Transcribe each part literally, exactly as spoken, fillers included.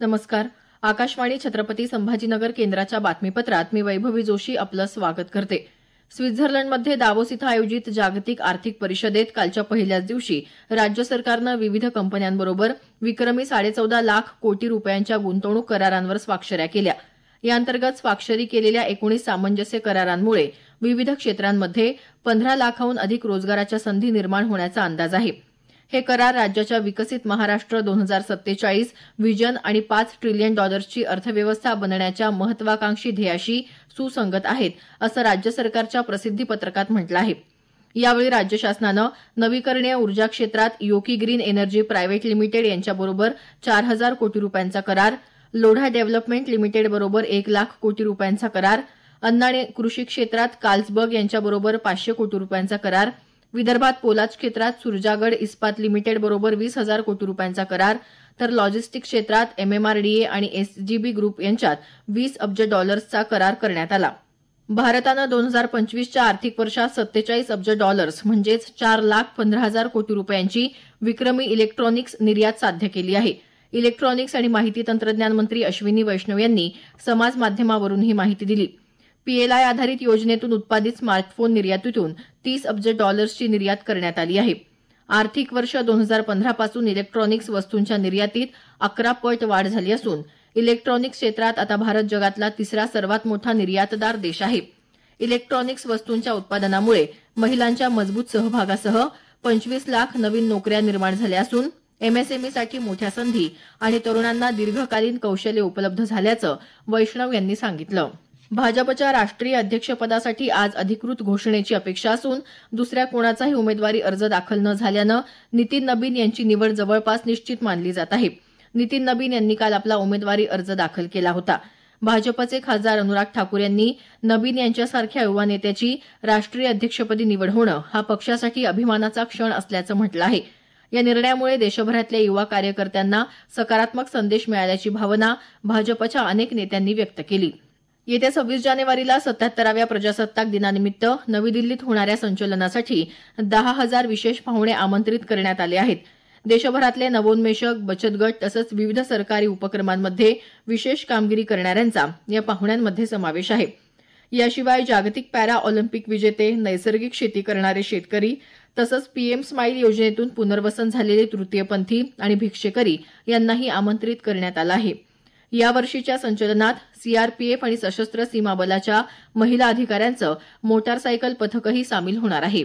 नमस्कार. आकाशवाणी छत्रपती संभाजीनगर केंद्राच्या बातमीपत्रात मी वैभवी जोशी आपलं स्वागत करते. स्वित्झर्लंडमध्ये दावोस इथं आयोजित जागतिक आर्थिक परिषदेत कालच्या पहिल्याच दिवशी राज्य सरकारनं विविध कंपन्यांबरोबर विक्रमी साडेचौदा लाख कोटी रुपयांच्या गुंतवणूक करारांवर स्वाक्षऱ्या केल्या. याअंतर्गत स्वाक्षरी केलेल्या एकोणीस सामंजस्य करारांमुळे विविध क्षेत्रांमध्ये पंधरा लाखाहून अधिक रोजगाराच्या संधी निर्माण होण्याचा अंदाज आहे. हे करार राज्याच्या विकसित महाराष्ट्र दोन हजार सत्तेचाळीस व्हिजन आणि पाच ट्रिलियन डॉलर्सची अर्थव्यवस्था बनण्याच्या महत्वाकांक्षी ध्येयाशी सुसंगत आहेत, असं राज्य सरकारच्या प्रसिद्धीपत्रकात म्हटलं आहे. यावेळी राज्य शासनानं नवीकरणीय ऊर्जा क्षेत्रात योकी ग्रीन एनर्जी प्रायव्हेट लिमिटेड यांच्याबरोबर चार हजार कोटी रुपयांचा करार, लोढा डेव्हलपमेंट लिमिटेडबरोबर एक लाख कोटी रुपयांचा करार, अन्न आणि कृषी क्षेत्रात कार्लसबर्ग यांच्याबरोबर पाचशे कोटी रुपयांचा करार, विदर्भात पोलाद क्षेत्रात सुरजागड इस्पात लिमिटेडबरोबर वीस हजार कोटी रुपयांचा करार, तर लॉजिस्टिक क्षेत्रात एमएमआरडीए आणि एसजीबी ग्रुप यांच्यात वीस अब्ज डॉलर्सचा करार करण्यात आला. भारतानं दोन हजार पंचवीसच्या आर्थिक वर्षात सत्तेचाळीस अब्ज डॉलर्स म्हणजेच चार लाख पंधरा हजार कोटी रुपयांची विक्रमी इलेक्ट्रॉनिक्स निर्यात साध्य केली आहे. इलेक्ट्रॉनिक्स आणि माहिती तंत्रज्ञान मंत्री अश्विनी वैष्णव यांनी समाज माध्यमावरून ही माहिती दिली. पीएलआय आधारित योजनेतून उत्पादित स्मार्टफोन निर्यातीतून तीस अब्ज डॉलर्सची निर्यात करण्यात आली आहे. आर्थिक वर्ष दोन हजार पंधरा पासून इलेक्ट्रॉनिक्स वस्तूंच्या निर्यातीत अकरा पट वाढ झाली असून इलेक्ट्रॉनिक्स क्षेत्रात आता भारत जगातला तिसरा सर्वात मोठा निर्यातदार देश आहे. इलेक्ट्रॉनिक्स वस्तूंच्या उत्पादनामुळे महिलांच्या मजबूत सहभागासह पंचवीस लाख नवीन नोकऱ्या निर्माण झाल्या असून एमएसएमईसाठी मोठ्या संधी आणि तरुणांना दीर्घकालीन कौशल्य उपलब्ध झाल्याचं वैष्णव यांनी सांगितलं. भाजपच्या राष्ट्रीय अध्यक्षपदासाठी आज अधिकृत घोषणेची अपेक्षा असून दुसऱ्या कोणाचाही उमेदवारी अर्ज दाखल न झाल्यानं नितीन नबीन यांची निवड जवळपास निश्चित मानली जात आहे. नितीन नबीन यांनी काल आपला उमेदवारी अर्ज दाखल केला होता. भाजपचे खासदार अनुराग ठाकूर यांनी नबीन यांच्यासारख्या युवा नेत्याची राष्ट्रीय अध्यक्षपदी निवड होणं हा पक्षासाठी अभिमानाचा क्षण असल्याचं म्हटलं आहे. या निर्णयामुळे देशभरातल्या युवा कार्यकर्त्यांना सकारात्मक संदेश मिळाल्याची भावना भाजपच्या अनेक नेत्यांनी व्यक्त केली. येत्या सव्वीस जानेवारीला सत्याहत्तराव्या प्रजासत्ताक दिनानिमित्त नवी दिल्लीत होणाऱ्या संचलनासाठी दहा हजार विशेष पाहुणे आमंत्रित करण्यात आले आहेत. देशभरातले नवोन्मेषक, बचत गट तसंच विविध सरकारी उपक्रमांमध्ये विशेष कामगिरी करणाऱ्यांचा या पाहुण्यांमध्ये समावेश आहे. याशिवाय जागतिक पॅरा ऑलिम्पिक विजेते, नैसर्गिक शेती करणारे शेतकरी तसंच पीएम स्माईल योजनेतून पुनर्वसन झालेले तृतीयपंथी आणि भिक्षेकरी यांनाही आमंत्रित करण्यात आलं आहे. यावर्षीच्या संचलनात सीआरपीएफ आणि सशस्त्र सीमा बलाच्या महिला अधिकाऱ्यांचं मोटारसायकल पथकही सामील होणार आहे.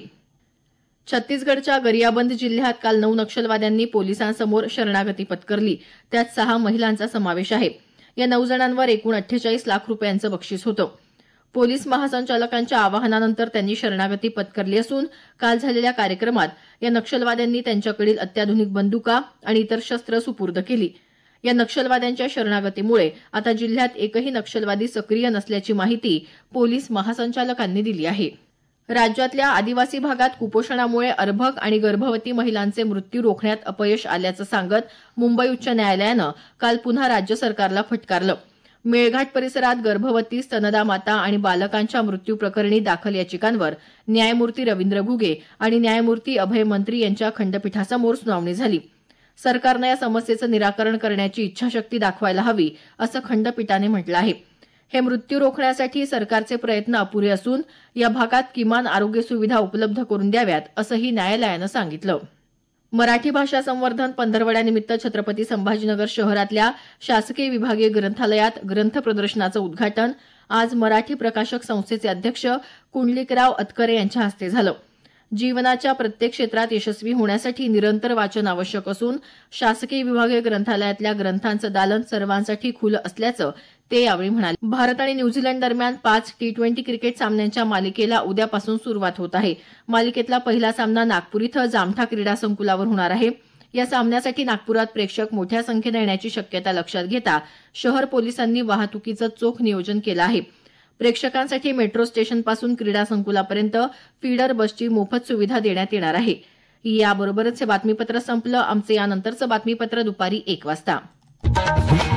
छत्तीसगडच्या गरियाबंद जिल्ह्यात काल नऊ नक्षलवाद्यांनी पोलिसांसमोर शरणागती पत्करली. त्यात सहा महिलांचा समावेश आहे. या नऊ जणांवर एकूण अठ्ठेचाळीस लाख रुपयांचं बक्षीस होतं. पोलीस महासंचालकांच्या आवाहनानंतर त्यांनी शरणागती पत्करली असून काल झालेल्या कार्यक्रमात या नक्षलवाद्यांनी त्यांच्याकडील अत्याधुनिक बंदुका आणि इतर शस्त्र सुपूर्द केली. या नक्षलवाद्यांच्या शरणागतीमुळे आता जिल्ह्यात एकही नक्षलवादी सक्रिय नसल्याची माहिती पोलीस महासंचालकांनी दिली आहे. राज्यातल्या आदिवासी भागात कुपोषणामुळे अर्भक आणि गर्भवती महिलांचे मृत्यू रोखण्यात अपयश आल्याचं सांगत मुंबई उच्च न्यायालयानं काल पुन्हा राज्य सरकारला फटकारलं. मेळघाट परिसरात गर्भवती, स्तनदा माता आणि बालकांच्या मृत्यू प्रकरणी दाखल याचिकांवर न्यायमूर्ती रवींद्र घुगे आणि न्यायमूर्ती अभय मंत्री यांच्या खंडपीठासमोर सुनावणी झाली. सरकारनं या समस्येचं निराकरण करण्याची इच्छाशक्ती दाखवायला हवी, असं खंडपीठाने म्हटलं आहे. हे मृत्यू रोखण्यासाठी सरकारचे प्रयत्न अपुरे असून या भागात किमान आरोग्य सुविधा उपलब्ध करून द्याव्यात, असंही न्यायालयानं सांगितलं. मराठी भाषा संवर्धन पंधरवड्यानिमित्त छत्रपती संभाजीनगर शहरातल्या शासकीय विभागीय ग्रंथालयात ग्रंथ प्रदर्शनाचं उद्घाटन आज मराठी प्रकाशक संस्थेचे अध्यक्ष कुंडलिकराव अतकरे यांच्या हस्ते झालं. जीवनाच्या प्रत्येक क्षेत्रात यशस्वी होण्यासाठी निरंतर वाचन आवश्यक असून शासकीय विभागीय ग्रंथालयातल्या ग्रंथांचं दालन सर्वांसाठी खुलं असल्याचं ते यावेळी म्हणाले. भारत आणि न्यूझीलंड दरम्यान पाच टी ट्वेंटी क्रिकेट सामन्यांच्या मालिकेला उद्यापासून सुरुवात होत आहे. मालिकेतला पहिला सामना नागपूर इथं जामठा क्रीडा संकुलावर होणार आहे. या सामन्यासाठी नागपुरात प्रेक्षक मोठ्या संख्येनं येण्याची शक्यता लक्षात घेता शहर पोलिसांनी वाहतुकीचं चोख नियोजन केलं आहे. प्रेक्षकांसाठी मेट्रो स्टेशनपासून क्रीडा संकुलापर्यंत फीडर बसची मोफत सुविधा देण्यात येणार आहे. याबरोबरच हे बातमीपत्र संपलं. आमचं यानंतरचं बातमीपत्र दुपारी एक वाजता.